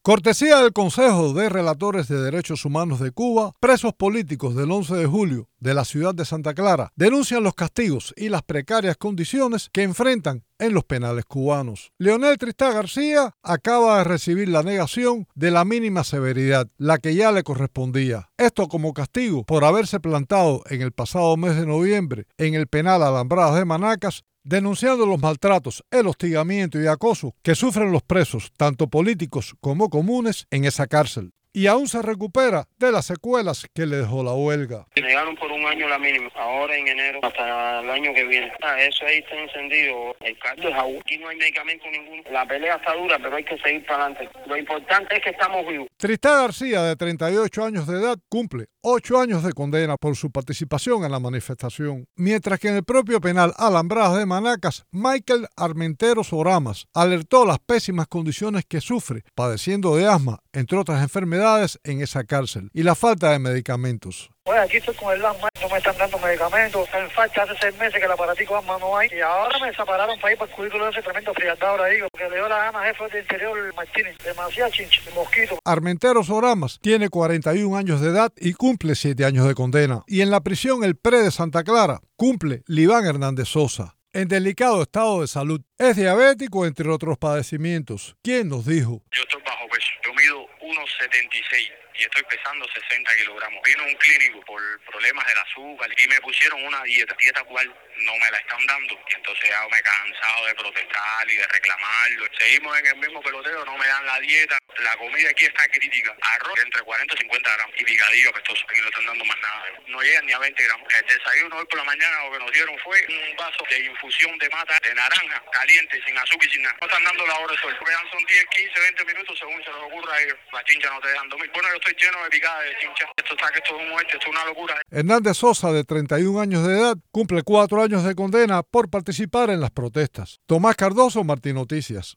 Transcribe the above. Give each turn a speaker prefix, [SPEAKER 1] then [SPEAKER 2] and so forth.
[SPEAKER 1] Cortesía del Consejo de Relatores de Derechos Humanos de Cuba, presos políticos del 11 de julio de la ciudad de Santa Clara denuncian los castigos y las precarias condiciones que enfrentan en los penales cubanos. Leonel Tristán García acaba de recibir la negación de la mínima severidad, la que ya le correspondía. Esto como castigo por haberse plantado en el pasado mes de noviembre en el penal Alambradas de Manacas, denunciando los maltratos, el hostigamiento y acoso que sufren los presos, tanto políticos como comunes, en esa cárcel. Y aún se recupera de las secuelas que le dejó la huelga.
[SPEAKER 2] Negaron por un año la mínima, ahora en enero hasta el año que viene. Eso ahí está encendido, el caldo es agua. Aquí no hay medicamento ninguno. La pelea está dura, pero hay que seguir para adelante. Lo importante es que estamos vivos.
[SPEAKER 1] Tristán García, de 38 años de edad, cumple 8 años de condena por su participación en la manifestación. Mientras que en el propio penal Alambradas de Manacas, Michael Armenteros Oramas alertó las pésimas condiciones que sufre, padeciendo de asma, entre otras enfermedades, en esa cárcel, y la falta de medicamentos.
[SPEAKER 3] Oye, aquí estoy con el asma, no me están dando medicamentos. En falta hace 6 meses que el aparatico asma no hay. Y ahora me separaron para ir para el cubículo de ese tremendo frialdad ahí. Porque le dio la gana jefe del interior Martínez. Demasiada chincha, de mosquito.
[SPEAKER 1] Armenteros Oramas tiene 41 años de edad y cumple 7 años de condena. Y en la prisión El Pre de Santa Clara cumple Liván Hernández Sosa, en delicado estado de salud. Es diabético, entre otros padecimientos. ¿Quién nos dijo?
[SPEAKER 4] Yo estoy bajo peso. Yo mido 1,76 y estoy pesando 60 kilogramos. Vino un clínico por problemas del azúcar y me pusieron una dieta cual no me la están dando. Y entonces ya me he cansado de protestar y de reclamarlo. Seguimos en el mismo peloteo, no me dan la dieta. La comida aquí está crítica. Arroz entre 40 y 50 gramos y picadillo apestoso. Aquí no están dando más nada. No llegan ni a 20 gramos. El desayuno hoy por la mañana lo que nos dieron fue un vaso de infusión de mata de naranja caliente, sin azúcar y sin nada. No están dando la hora de sol. Porque son 10, 15, 20 minutos según se les ocurra a ellos. Las chinchas no te dejan dormir. Bueno, yo estoy lleno de picadas de chinchas. Esto es un muerte, esto es una locura.
[SPEAKER 1] Hernández Sosa, de 31 años de edad, cumple 4 años de condena por participar en las protestas. Tomás Cardoso, Martín Noticias.